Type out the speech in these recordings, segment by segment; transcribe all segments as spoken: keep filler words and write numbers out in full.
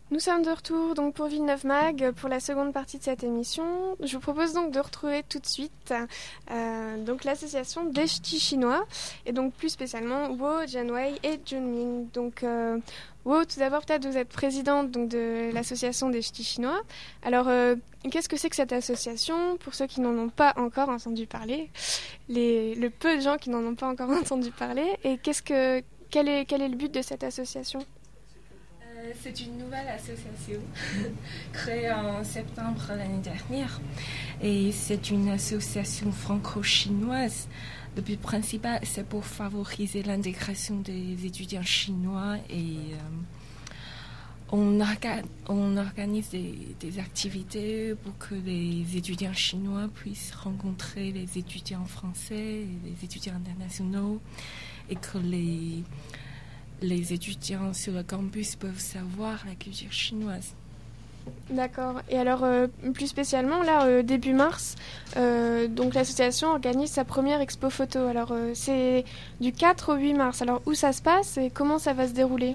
Nous sommes de retour donc pour Villeneuve Mag pour la seconde partie de cette émission. Je vous propose donc de retrouver tout de suite euh, donc l'association des ch'tis chinois et donc plus spécialement Wo, Jianwei et Junming. Donc euh, Wo, tout d'abord peut-être vous êtes présidente donc de l'association des ch'tis chinois. Alors euh, qu'est-ce que c'est que cette association pour ceux qui n'en ont pas encore entendu parler, les, le peu de gens qui n'en ont pas encore entendu parler, et qu'est-ce que quel est quel est le but de cette association? C'est une nouvelle association créée en septembre l'année dernière et c'est une association franco-chinoise. Le but principal, c'est pour favoriser l'intégration des étudiants chinois et euh, on, orga- on organise des, des activités pour que les étudiants chinois puissent rencontrer les étudiants français et les étudiants internationaux et que les les étudiants sur le campus peuvent savoir la culture chinoise. D'accord. Et alors, euh, plus spécialement, là, euh, début mars, euh, donc l'association organise sa première expo photo. Alors, euh, c'est du quatre au huit mars. Alors, où ça se passe et comment ça va se dérouler?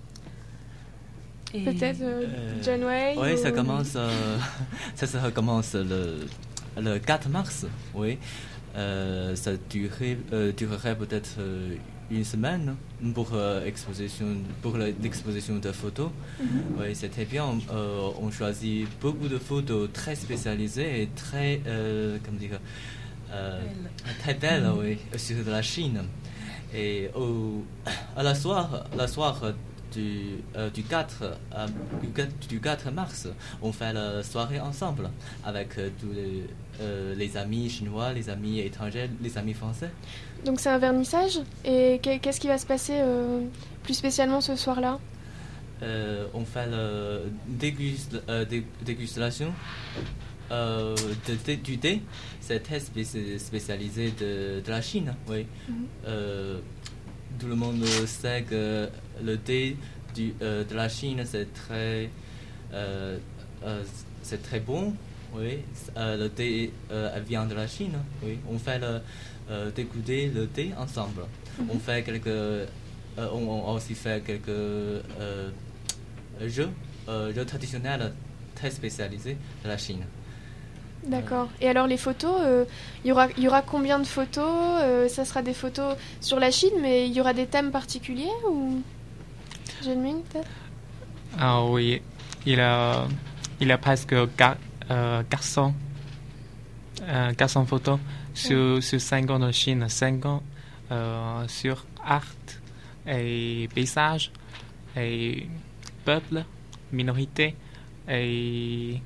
Et Peut-être euh, euh, John Way Oui, ou... ça commence, euh, ça, ça commence le, le quatre mars, oui. Euh, ça durerait, euh, durerait peut-être euh, une semaine pour, euh, exposition, pour l'exposition de photos. Mm-hmm. Oui, c'était bien. Euh, on choisit beaucoup de photos très spécialisées et très, euh, comment dire, euh, très belles, mm-hmm. oui, sur la Chine. Et au, à la soir, la soir du, euh, du, quatre, euh, du quatre mars, on fait la soirée ensemble avec euh, tous les, euh, les amis chinois, les amis étrangers, les amis français. Donc c'est un vernissage. Et qu'est-ce qui va se passer euh, plus spécialement ce soir-là? euh, On fait la dégust, euh, dé, dégustation euh, de, de, du thé. C'est très spéci- spécialisé de, de la Chine, oui. Mm-hmm. Euh, tout le monde sait que le thé du, euh, de la Chine, c'est très, euh, euh, c'est très bon. Oui. Euh, le thé euh, vient de la Chine. Oui. On fait le, euh, dégoûter le thé ensemble. Mm-hmm. On fait quelques, euh, on, on aussi fait quelques euh, jeux, euh, jeux traditionnels très spécialisés de la Chine. D'accord. Et alors les photos, il euh, y aura, y aura combien de photos euh, Ça sera des photos sur la Chine, mais il y aura des thèmes particuliers ou Junming peut-être? Ah oui, il a, il a presque quatre cents euh, photos sur, oui. sur cinq ans de Chine, cinq ans euh, sur art et paysage et peuple, minorité et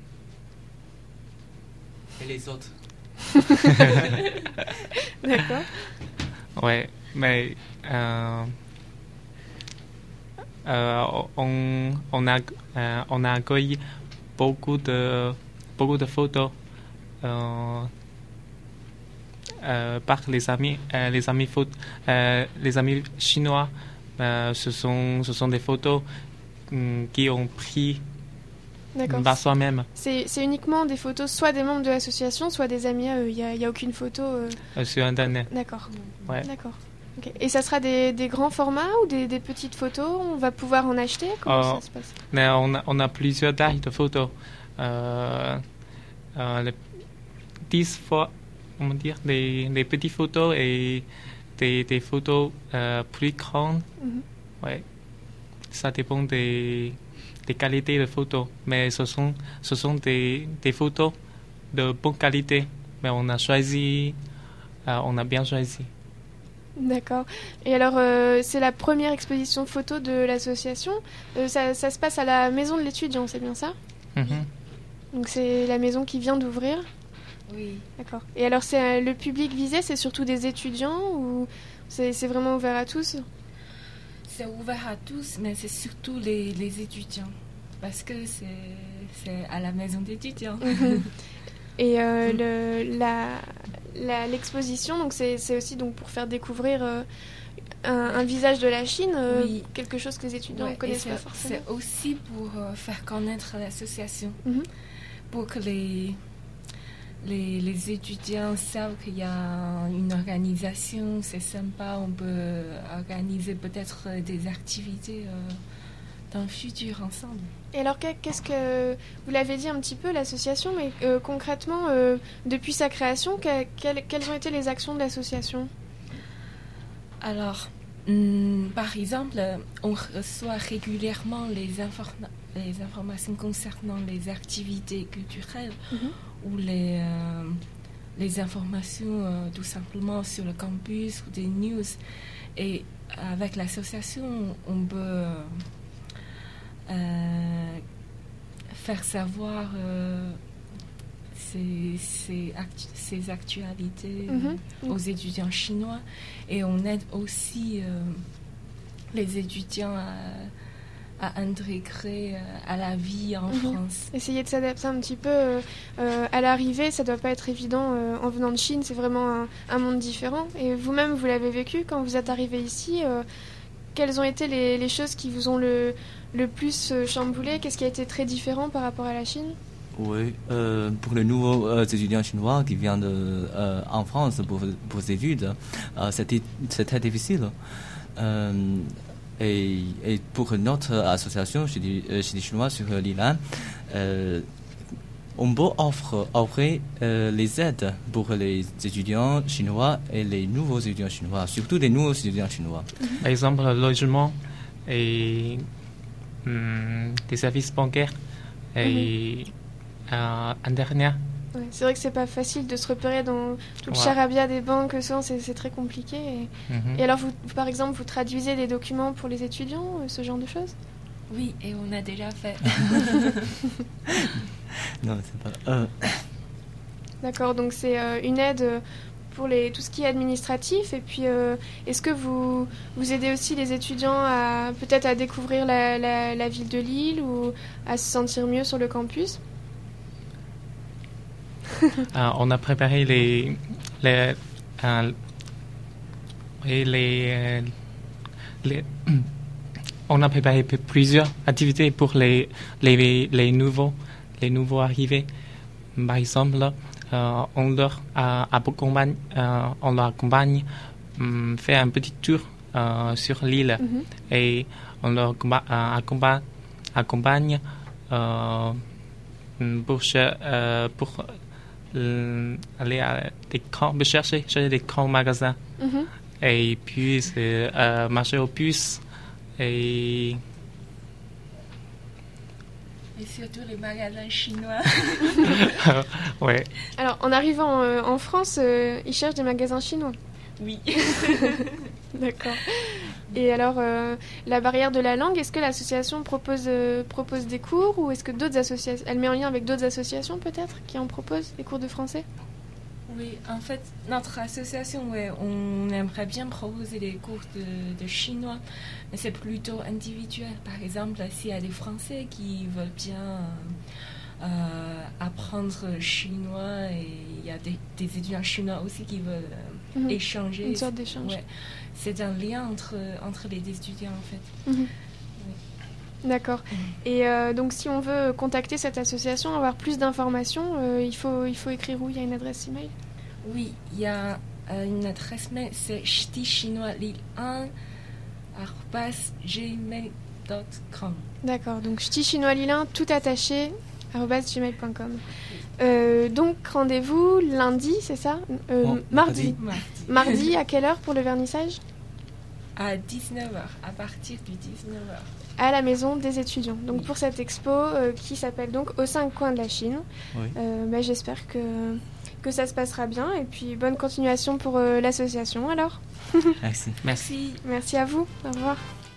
Et les autres. D'accord. Ouais, mais euh, euh, on, on, a, euh, on a accueilli beaucoup de, beaucoup de photos euh, euh, par les amis, euh, les, amis photo, euh, les amis chinois. Euh, ce, sont, ce sont des photos um, qui ont pris par soi-même. C'est, c'est uniquement des photos, soit des membres de l'association, soit des amis à eux. Il n'y a, y a aucune photo euh... Euh, sur Internet. D'accord. Ouais. D'accord. Okay. Et ça sera des, des grands formats ou des, des petites photos? On va pouvoir en acheter? Comment euh, ça se passe? Mais on, a, on a plusieurs tailles de photos. Euh, euh, les dix fois, comment dire, des, des petites photos et des, des photos euh, plus grandes. Mm-hmm. Ouais. Ça dépend des... des qualités de photos, mais ce sont, ce sont des, des photos de bonne qualité, mais on a choisi, euh, on a bien choisi. D'accord. Et alors, euh, c'est la première exposition photo de l'association. Euh, ça, ça se passe à la maison de l'étudiant, c'est bien ça? Mm-hmm. Donc c'est la maison qui vient d'ouvrir? Oui. D'accord. Et alors, c'est euh, le public visé, c'est surtout des étudiants ou c'est, c'est vraiment ouvert à tous? C'est ouvert à tous, mais c'est surtout les, les étudiants, parce que c'est, c'est à la maison d'étudiants. Mmh. Et euh, le, la, la, l'exposition, donc c'est, c'est aussi donc pour faire découvrir euh, un, un visage de la Chine, euh, oui. Quelque chose que les étudiants ne ouais, connaissent pas forcément. C'est aussi pour euh, faire connaître l'association, mmh. pour que les... Les, les étudiants savent qu'il y a une organisation, c'est sympa, on peut organiser peut-être des activités euh, dans le futur ensemble. Et alors, qu'est-ce que vous l'avez dit un petit peu, l'association, mais euh, concrètement, euh, depuis sa création, que, quelles, quelles ont été les actions de l'association? Alors, hum, par exemple, on reçoit régulièrement les, informa- les informations concernant les activités culturelles mm-hmm. ou les, euh, les informations euh, tout simplement sur le campus ou des news. Et avec l'association, on peut euh, faire savoir euh, ces, ces, actu- ces actualités mm-hmm. aux étudiants chinois. Et on aide aussi euh, les étudiants à, à intégrer euh, à la vie en mm-hmm. France. Essayer de s'adapter un petit peu euh, euh, à l'arrivée, ça ne doit pas être évident euh, en venant de Chine, c'est vraiment un, un monde différent. Et vous-même, vous l'avez vécu quand vous êtes arrivé ici. Euh, quelles ont été les, les choses qui vous ont le, le plus euh, chamboulé? Qu'est-ce qui a été très différent par rapport à la Chine? Oui, euh, pour les nouveaux euh, étudiants chinois qui viennent de, euh, en France pour, pour les études, euh, c'était, c'était difficile. Euh, et, et pour notre association chez les, chez les Chinois sur l'Ilan, euh, on peut offrir, offrir euh, les aides pour les étudiants chinois et les nouveaux étudiants chinois, surtout les nouveaux étudiants chinois. Par exemple, le logement et hum, des services bancaires et mm-hmm. Euh, Internet. Ouais, c'est vrai que c'est pas facile de se repérer dans tout le ouais. charabia des banques, souvent c'est, c'est très compliqué. Et, mm-hmm. et alors, vous, par exemple, vous traduisez des documents pour les étudiants, ce genre de choses? Oui, et on a déjà fait. Non, c'est pas. Euh... D'accord, donc c'est euh, une aide pour les, tout ce qui est administratif. Et puis, euh, est-ce que vous, vous aidez aussi les étudiants à peut-être à découvrir la, la, la ville de Lille ou à se sentir mieux sur le campus? euh, on a préparé les, les, euh, et les, les on a préparé plusieurs activités pour les, les, les nouveaux les nouveaux arrivés. Par exemple, euh, on leur euh, accompagne, euh, on leur accompagne um, faire un petit tour euh, sur l'île mm-hmm. et on leur euh, accompagne, accompagne euh, pour, euh, pour euh, aller à des grands, chercher, chercher des grands magasins mm-hmm. et puis c'est, euh, marcher au bus et Et surtout les magasins chinois. Ouais. Alors, en arrivant euh, en France, euh, ils cherchent des magasins chinois. Oui. D'accord. Et alors, euh, la barrière de la langue, est-ce que l'association propose, euh, propose des cours ou est-ce que d'autres associations, elle met en lien avec d'autres associations peut-être qui en proposent des cours de français? Oui, en fait, notre association, ouais, on aimerait bien proposer des cours de, de chinois, mais c'est plutôt individuel. Par exemple, s'il y a des Français qui veulent bien euh, apprendre le chinois et il y a des, des étudiants chinois aussi qui veulent euh, mm-hmm. échanger. Une sorte d'échange. Ouais, c'est un lien entre, entre les étudiants, en fait. Mm-hmm. Oui. D'accord. Mm-hmm. Et euh, donc, si on veut contacter cette association, avoir plus d'informations, euh, il faut, il faut écrire où? Il y a une adresse email? Oui, il y a euh, une adresse mail, c'est ch'ti chinois lille un arobase gmail point com. D'accord, donc ch'ti chinois lille un tout attaché arobase gmail point com. Euh, donc rendez-vous lundi, c'est ça? euh, oh, mardi. mardi. Mardi, à quelle heure pour le vernissage? À dix-neuf heures, à partir du dix-neuf heures. À la maison des étudiants. Donc oui. Pour cette expo euh, qui s'appelle donc Aux cinq coins de la Chine. Oui. Euh, bah, j'espère que que ça se passera bien et puis bonne continuation pour euh, l'association alors. Merci. Merci. Merci à vous. Au revoir.